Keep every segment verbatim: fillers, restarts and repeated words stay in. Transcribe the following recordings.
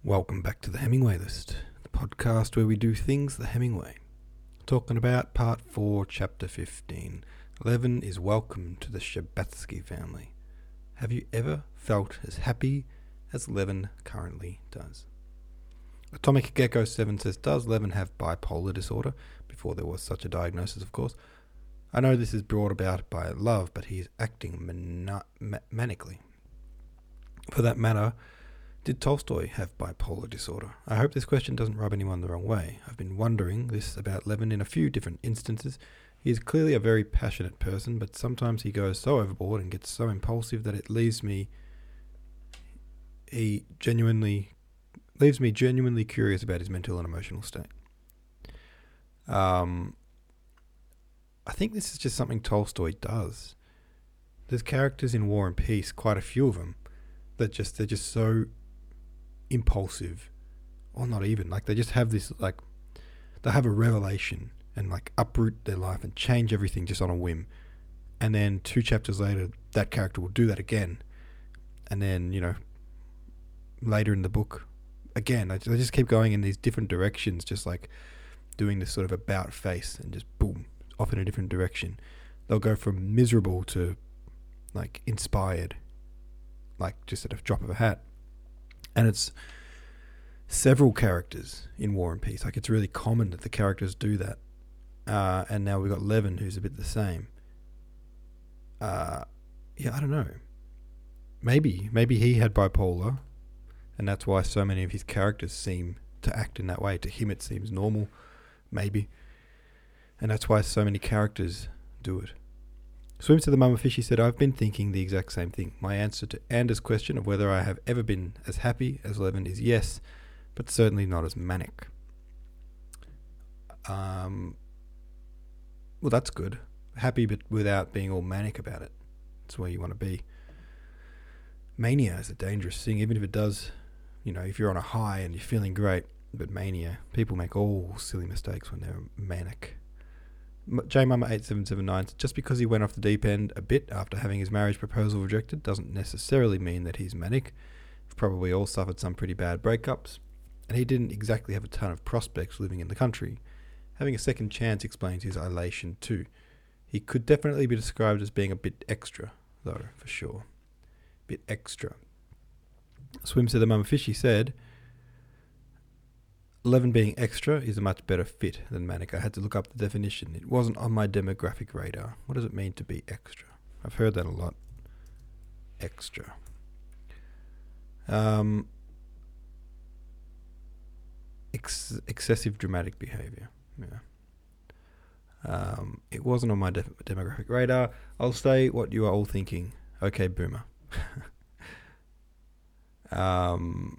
Welcome back to the Hemingway List, the podcast where we do things the Hemingway. Talking about part four, chapter fifteen. Levin is welcome to the Shabbatsky family. Have you ever felt as happy as Levin currently does? Atomic Gecko seven says, does Levin have bipolar disorder? Before there was such a diagnosis, of course. I know this is brought about by love, but he is acting mana- ma- manically. For that matter, did Tolstoy have bipolar disorder? I hope this question doesn't rub anyone the wrong way. I've been wondering this about Levin in a few different instances. He is clearly a very passionate person, but sometimes he goes so overboard and gets so impulsive that it leaves me he genuinely leaves me genuinely curious about his mental and emotional state. Um, I think this is just something Tolstoy does. There's characters in War and Peace, quite a few of them, that just they're just so impulsive, or not even, like they just have this, like they have a revelation and like uproot their life and change everything just on a whim, and then two chapters later that character will do that again, and then, you know, later in the book again, they just keep going in these different directions, just like doing this sort of about face and just boom, off in a different direction. They'll go from miserable to like inspired, like just at a drop of a hat. And it's several characters in War and Peace. Like, it's really common that the characters do that. Uh, and now we've got Levin, who's a bit the same. Uh, yeah, I don't know. Maybe, maybe he had bipolar, and that's why so many of his characters seem to act in that way. To him, it seems normal, maybe. And that's why so many characters do it. Swims to the Mama Fish, he said, I've been thinking the exact same thing. My answer to Anders' question of whether I have ever been as happy as Levin is yes, but certainly not as manic. Um, well, that's good. Happy, but without being all manic about it. That's where you want to be. Mania is a dangerous thing, even if it does, you know, if you're on a high and you're feeling great. But mania, people make all silly mistakes when they're manic. J Mama eight seven seven nine, just because he went off the deep end a bit after having his marriage proposal rejected doesn't necessarily mean that he's manic. We've probably all suffered some pretty bad breakups, and he didn't exactly have a ton of prospects living in the country. Having a second chance explains his elation too. He could definitely be described as being a bit extra, though, for sure. Bit extra. Swims to the Mama Fish, he said, Levin being extra is a much better fit than manic. I had to look up the definition. It wasn't on my demographic radar. What does it mean to be extra? I've heard that a lot. Extra. Um, ex- excessive dramatic behavior. Yeah. Um, it wasn't on my de- demographic radar. I'll say what you are all thinking. Okay, boomer. um...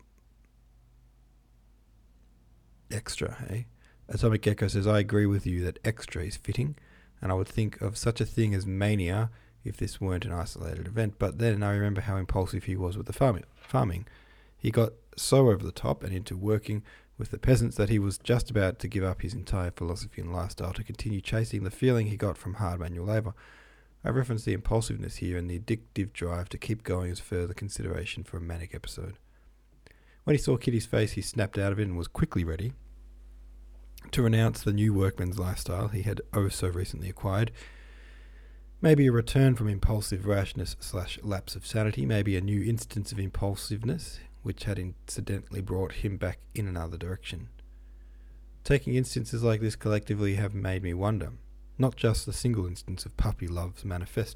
Extra, hey? Atomic Gecko says, I agree with you that extra is fitting, and I would think of such a thing as mania if this weren't an isolated event. But then I remember how impulsive he was with the farming. farming. He got so over the top and into working with the peasants that he was just about to give up his entire philosophy and lifestyle to continue chasing the feeling he got from hard manual labour. I reference the impulsiveness here and the addictive drive to keep going as further consideration for a manic episode. When he saw Kitty's face, he snapped out of it and was quickly ready to renounce the new workman's lifestyle he had oh so recently acquired. Maybe a return from impulsive rashness slash lapse of sanity, maybe a new instance of impulsiveness, which had incidentally brought him back in another direction. Taking instances like this collectively have made me wonder, not just the single instance of puppy loves manifest.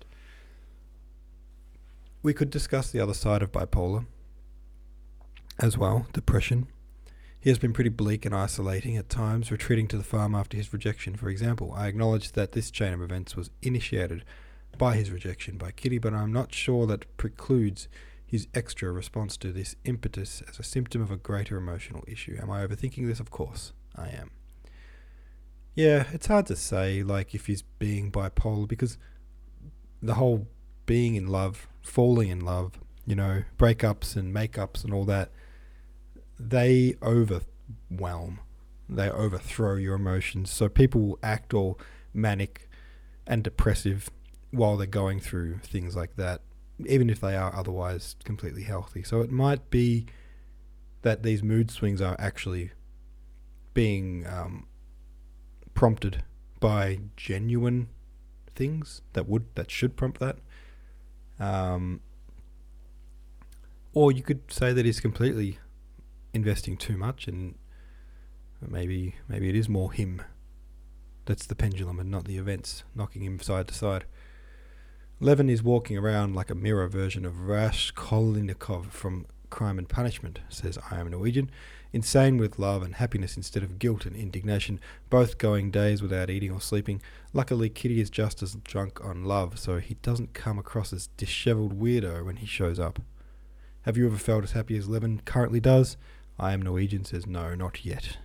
We could discuss the other side of bipolar as well, depression. He has been pretty bleak and isolating at times, retreating to the farm after his rejection, for example. I acknowledge that this chain of events was initiated by his rejection by Kitty, but I'm not sure that precludes his extra response to this impetus as a symptom of a greater emotional issue. Am I overthinking this? Of course I am. Yeah, it's hard to say, like, if he's being bipolar, because the whole being in love, falling in love, you know, breakups and makeups and all that, they overwhelm, they overthrow your emotions. So people will act all manic and depressive while they're going through things like that, even if they are otherwise completely healthy. So it might be that these mood swings are actually being um, prompted by genuine things that would that should prompt that. Um, or you could say that he's completely investing too much, and maybe maybe it is more him that's the pendulum and not the events knocking him side to side. Levin is walking around like a mirror version of Raskolnikov from Crime and Punishment, says I Am Norwegian, insane with love and happiness instead of guilt and indignation, both going days without eating or sleeping. Luckily, Kitty is just as drunk on love, so he doesn't come across as dishevelled weirdo when he shows up. Have you ever felt as happy as Levin currently does? I Am Norwegian says no, not yet.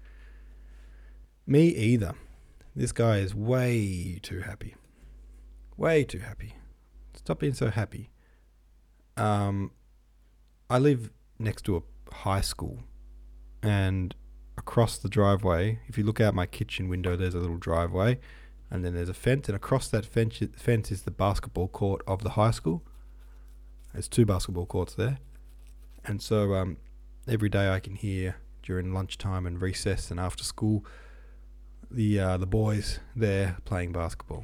Me either. This guy is way too happy. Way too happy. Stop being so happy. Um, I live next to a high school, and across the driveway, if you look out my kitchen window, there's a little driveway, and then there's a fence, and across that fence, fence is the basketball court of the high school. There's two basketball courts there, and so um, every day I can hear during lunchtime and recess and after school the uh, the boys there playing basketball.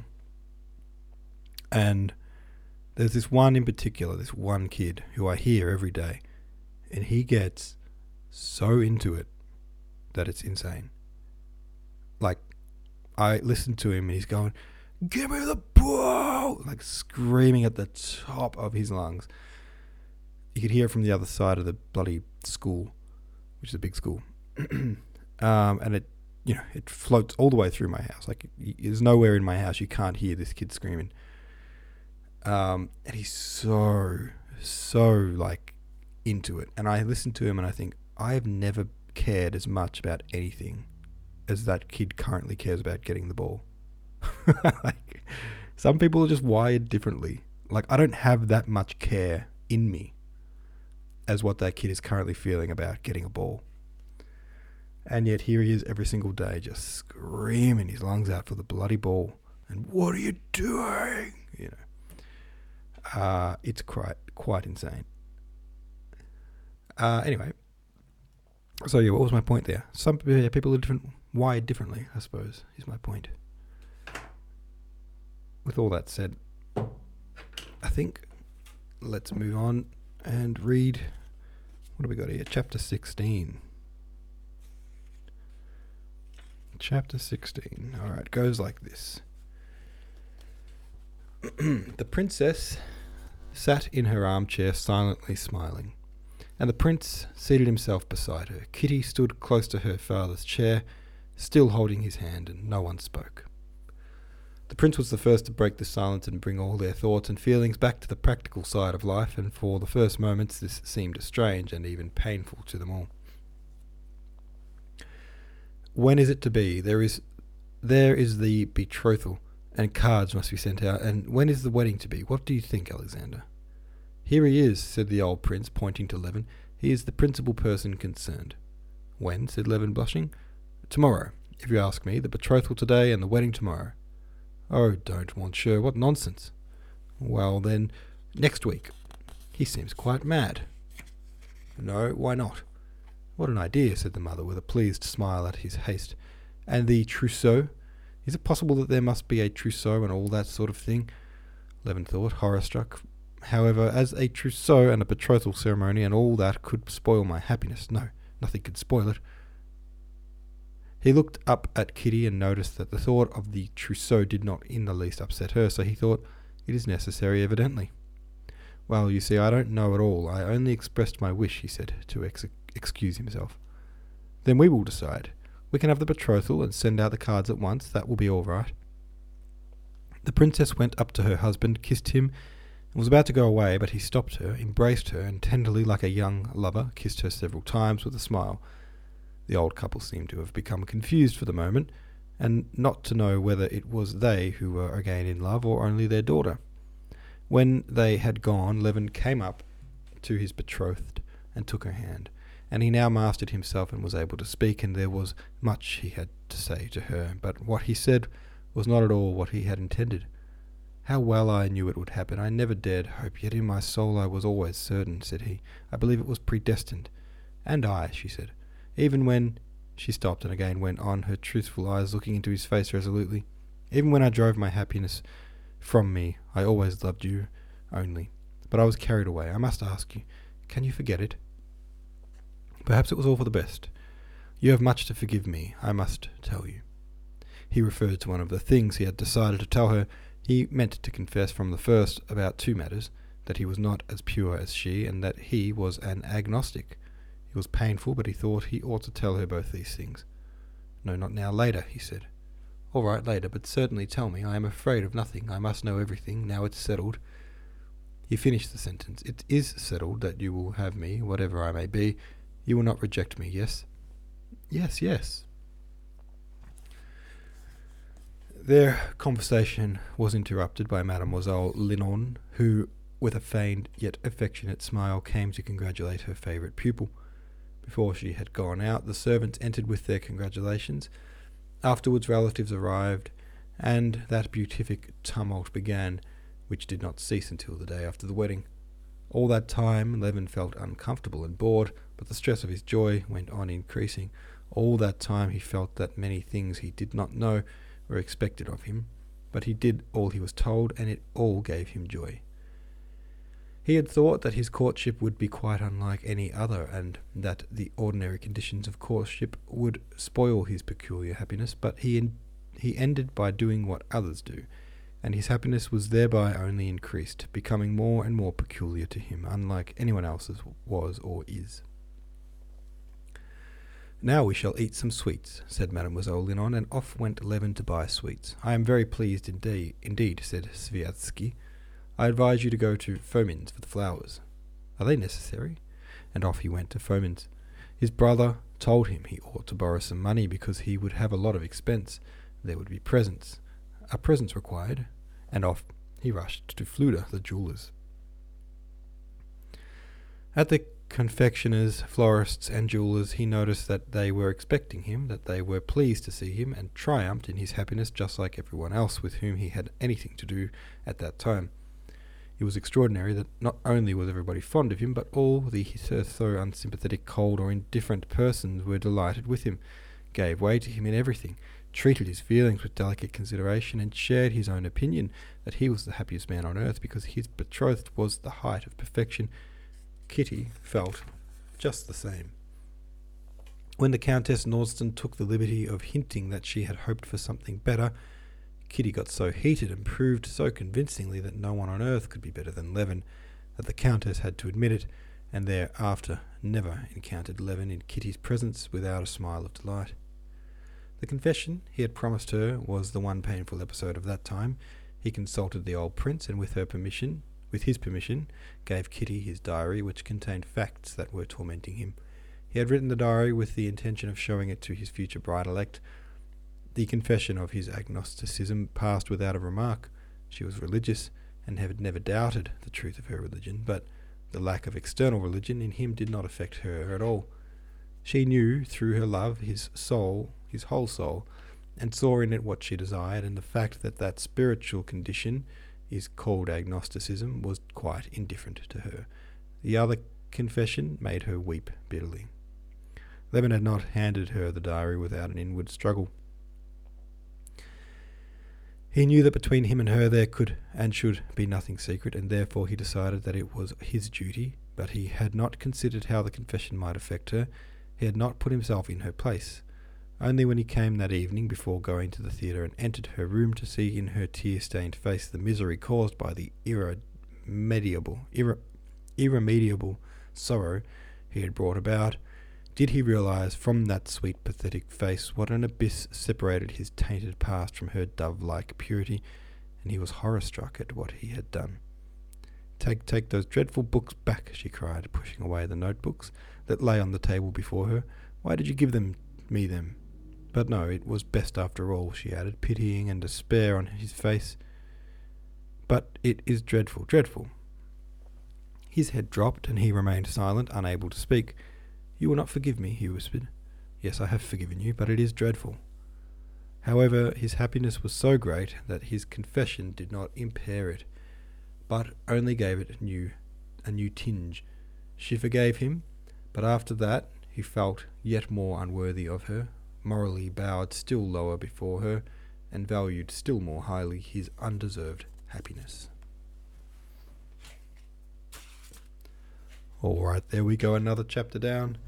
And there's this one in particular, this one kid who I hear every day, and he gets so into it that it's insane. Like, I listen to him and he's going, "Give me the ball!" like screaming at the top of his lungs. You could hear it from the other side of the bloody school, which is a big school. um, and it, you know, it floats all the way through my house. Like, there's nowhere in my house you can't hear this kid screaming. Um, and he's so, so, like, into it. And I listen to him and I think, I have never cared as much about anything as that kid currently cares about getting the ball. Like, some people are just wired differently. Like, I don't have that much care in me as what that kid is currently feeling about getting a ball. And yet here he is every single day just screaming his lungs out for the bloody ball. And what are you doing? You know. Uh, it's quite quite insane. Uh, anyway, so yeah, what was my point there? Some yeah, people are different, wired differently, I suppose, is my point. With all that said, I think let's move on and read, what do we got here? Chapter sixteen. Chapter sixteen. Alright, goes like this. The princess sat in her armchair silently smiling, and the prince seated himself beside her. Kitty stood close to her father's chair, still holding his hand, and no one spoke. The prince was the first to break the silence and bring all their thoughts and feelings back to the practical side of life, and for the first moments this seemed strange and even painful to them all. When is it to be? There is, there is the betrothal, and cards must be sent out. And when is the wedding to be? What do you think, Alexander? Here he is, said the old prince, pointing to Levin. He is the principal person concerned. When? Said Levin, blushing. Tomorrow, if you ask me. The betrothal today and the wedding tomorrow. Oh, don't, monsieur, what nonsense. Well, then, next week. He seems quite mad. No, why not? What an idea, said the mother, with a pleased smile at his haste. And the trousseau? Is it possible that there must be a trousseau and all that sort of thing? Levin thought, horror-struck. However, as a trousseau and a betrothal ceremony and all that could spoil my happiness. No, nothing could spoil it. He looked up at Kitty and noticed that the thought of the trousseau did not in the least upset her, so he thought, it is necessary, evidently. Well, you see, I don't know at all. I only expressed my wish, he said, to ex- excuse himself. Then we will decide. We can have the betrothal and send out the cards at once. That will be all right. The princess went up to her husband, kissed him, and was about to go away, but he stopped her, embraced her, and tenderly, like a young lover, kissed her several times with a smile. The old couple seemed to have become confused for the moment, and not to know whether it was they who were again in love or only their daughter. When they had gone, Levin came up to his betrothed and took her hand. And he now mastered himself and was able to speak, and there was much he had to say to her, but what he said was not at all what he had intended. How well I knew it would happen. I never dared hope, yet in my soul I was always certain, said he. I believe it was predestined, "And I," she said. "Even when—" She stopped and again went on, her truthful eyes looking into his face resolutely. "Even when I drove my happiness from me, I always loved you only. But I was carried away. I must ask you, can you forget it? Perhaps it was all for the best. You have much to forgive me, I must tell you." He referred to one of the things he had decided to tell her. He meant to confess from the first about two matters, that he was not as pure as she, and that he was an agnostic. It was painful, but he thought he ought to tell her both these things. "No, not now, later," he said. "All right, later, but certainly tell me. I am afraid of nothing. I must know everything. Now it's settled." He finished the sentence. "It is settled that you will have me, whatever I may be. You will not reject me, yes?" "Yes, yes." Their conversation was interrupted by Mademoiselle Linon, who, with a feigned yet affectionate smile, came to congratulate her favourite pupil. Before she had gone out, the servants entered with their congratulations. Afterwards relatives arrived, and that beatific tumult began, which did not cease until the day after the wedding. All that time Levin felt uncomfortable and bored, but the stress of his joy went on increasing. All that time he felt that many things he did not know were expected of him, but he did all he was told, and it all gave him joy. He had thought that his courtship would be quite unlike any other, and that the ordinary conditions of courtship would spoil his peculiar happiness, but he en- he ended by doing what others do, and his happiness was thereby only increased, becoming more and more peculiar to him, unlike anyone else's was or is. "Now we shall eat some sweets," said Mademoiselle Linon, and off went Levin to buy sweets. "I am very pleased indeed, indeed," said Sviazhsky. "I advise you to go to Fomin's for the flowers." "Are they necessary?" And off he went to Fomin's. His brother told him he ought to borrow some money because he would have a lot of expense. There would be presents. Are presents required? And off he rushed to Fluda, the jeweller's. At the confectioners, florists, and jewellers he noticed that they were expecting him, that they were pleased to see him, and triumphed in his happiness just like everyone else with whom he had anything to do at that time. It was extraordinary that not only was everybody fond of him, but all the hitherto unsympathetic, cold, or indifferent persons were delighted with him, gave way to him in everything, treated his feelings with delicate consideration, and shared his own opinion that he was the happiest man on earth because his betrothed was the height of perfection. Kitty felt just the same. When the Countess Nordston took the liberty of hinting that she had hoped for something better, Kitty got so heated and proved so convincingly that no one on earth could be better than Levin, that the Countess had to admit it, and thereafter never encountered Levin in Kitty's presence without a smile of delight. The confession he had promised her was the one painful episode of that time. He consulted the old prince, and with her permission, with his permission, gave Kitty his diary, which contained facts that were tormenting him. He had written the diary with the intention of showing it to his future bride-elect. The confession of his agnosticism passed without a remark. She was religious, and had never doubted the truth of her religion, but the lack of external religion in him did not affect her at all. She knew through her love his soul, his whole soul, and saw in it what she desired, and the fact that that spiritual condition is called agnosticism was quite indifferent to her. The other confession made her weep bitterly. Levin had not handed her the diary without an inward struggle. He knew that between him and her there could and should be nothing secret, and therefore he decided that it was his duty, but he had not considered how the confession might affect her. He had not put himself in her place. Only when he came that evening, before going to the theatre, and entered her room to see in her tear-stained face the misery caused by the irremediable, irre- irremediable sorrow he had brought about, did he realize from that sweet, pathetic face what an abyss separated his tainted past from her dove-like purity, and he was horror-struck at what he had done. "Take, take those dreadful books back," she cried, pushing away the notebooks that lay on the table before her. "Why did you give them me them?" But no, it was best after all, she added, pitying and despair on his face. "But it is dreadful, dreadful." His head dropped, and he remained silent, unable to speak. "You will not forgive me," he whispered. "Yes, I have forgiven you, but it is dreadful." However, his happiness was so great that his confession did not impair it, but only gave it a new, a new tinge. She forgave him, but after that he felt yet more unworthy of her, morally bowed still lower before her, and valued still more highly his undeserved happiness. Alright, there we go, another chapter down.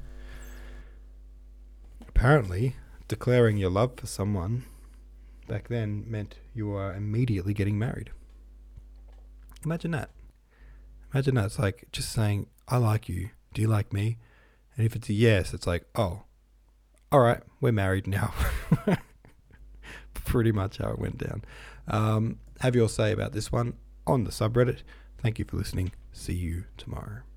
Apparently, declaring your love for someone back then meant you were immediately getting married. Imagine that. Imagine that. It's like just saying, I like you. Do you like me? And if it's a yes, it's like, oh, all right, we're married now. Pretty much how it went down. Um, have your say about this one on the subreddit. Thank you for listening. See you tomorrow.